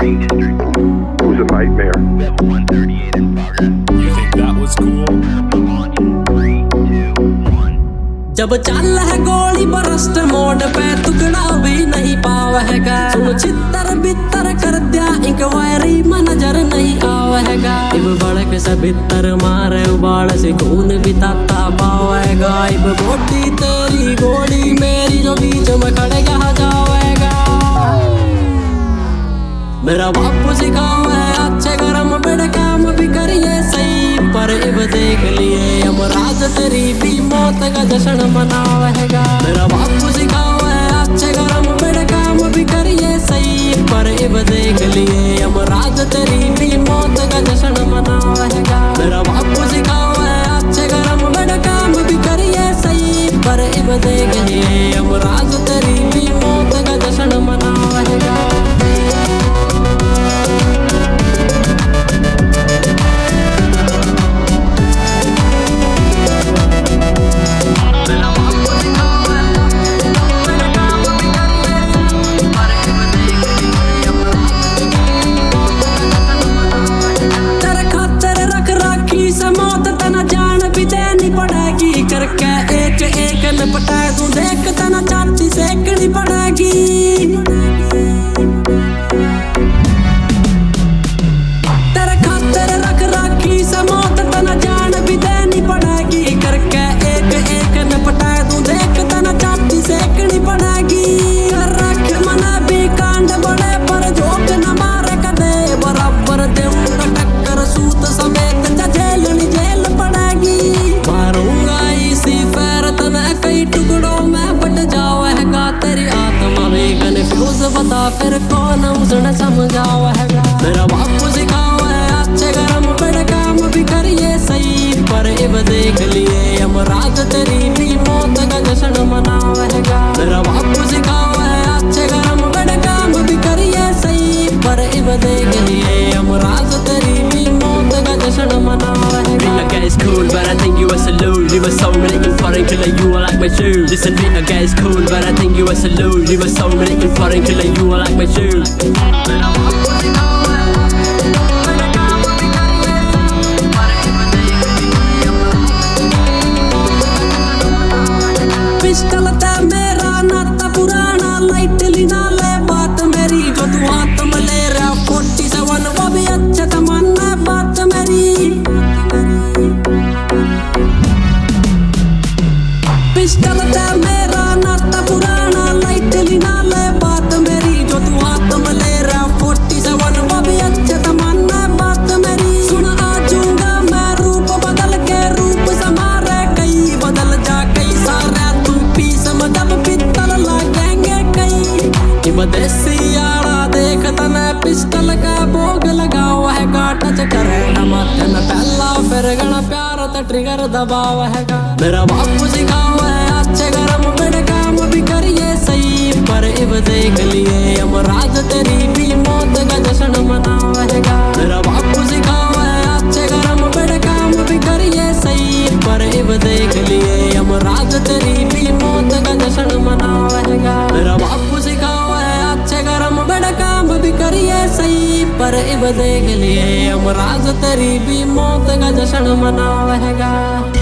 was a nightmare. You think that was cool? जब चल है गोली बरस्ट मोड पे टुकड़ा भी नहीं पावेगा। सुन छितर बितर कर दिया इंक्वायरी में नजर नहीं आवेगा। इब बड़क से बितर मारे उबाड़ से खून बिताता पावेगा। इब बोटी तेरी गोली मेरी जो बीच में खड़े कहा जावेगा। मेरा बापू सिखावे अच्छे गरम बेड़ काम भी करिए सही, पर इब देख लिए यमराज तेरी भी मौत का जश्न मनावेगा। मेरा बापू सिखावे अच्छे गरम बेड़ काम भी करिए सही, पर इब देख लिए यमराज तेरी भी मौत का जश्न मनावेगा। मेरा बापू सिखावे अच्छे गरम बेड़ काम भी करिए सही, पर इब देख लिए यमराज तेरी भी मौत का जश्न मनावेगा। करके एक एक लपटा तू देख तना छाती सेकनी पड़ेगी। तेरे खातिर रख राखी से मौत तना जान भी देनी पड़ेगी। करके एक एक लपटा तू देख तना छाती सेकनी पड़ेगी। रख मना भी कांड बड़े पर जोक न मारे कदे बराबर देऊंगा टक्कर सूत समेत जेलनी जेल पड़ेगी। मारूंगा इसी पैर तने कई टुकड़ों में बट जावेगा। तेरी आत्मा भी कन्फ्यूज बता फिर कौन उसने समझावेगा। मेरा बापू सिखावे अच्छे गरम बेड़ काम भी करिए सही, पर इब देख लिए यमराज तेरी भी मौत का जश्न मनावेगा। मेरा बापू सिखावे अच्छे गरम बेड़ काम भी करिए सही, पर इब देख लिए यमराज तेरी भी मौत का जश्न मनावेगा। It's cool, but I think you a salute. You a soul in foreign killer, you are like my shoe. Listen, beat okay, it's cool, but I think you a salute. You a soul in foreign killer, you are like my shoe. Pistol ते मेरा नाता पुराना light Leena ले बात मेरी जो तू हाथ में ले रहा 47 वो भी अच्छा तमन्ना बात मेरी। पिस्टल ते मेरा नाता पुराना लाइट लिना ले बात मेरी जो तू हाथ में ले रहा 47 वो भी अच्छा तमन्ना बात मेरी। सुन आ जाऊंगा मैं रूप बदल के रूप समारे कई बदल जा कई सारे तू पीस मदब पित्तल लगेंगे कई। देसी यारा देख तने पिस्टल का भोग लगा हुआ है टच करे न माथे में पहला फिर गण प्यार ते ट्रिगर दबाव हैगा। मेरा बापू सिखावा है अच्छे गरम बेड़ काम भी करिए सही, पर इब देख लिए यमराज तेरी भी मौत का जश्न मनावेगा। मेरा बापू सिखावा है अच्छे गरम बेड़ काम भी करिए सही, पर इब देख लिए यमराज तेरी भी मौत का जश्न मनावेगा। मेरा बापू सिखावा है अच्छे गरम बेड़ काम भी करिए सही, पर इब देख लिए यमराज तेरी भी मौत का जश्न मनावेगा।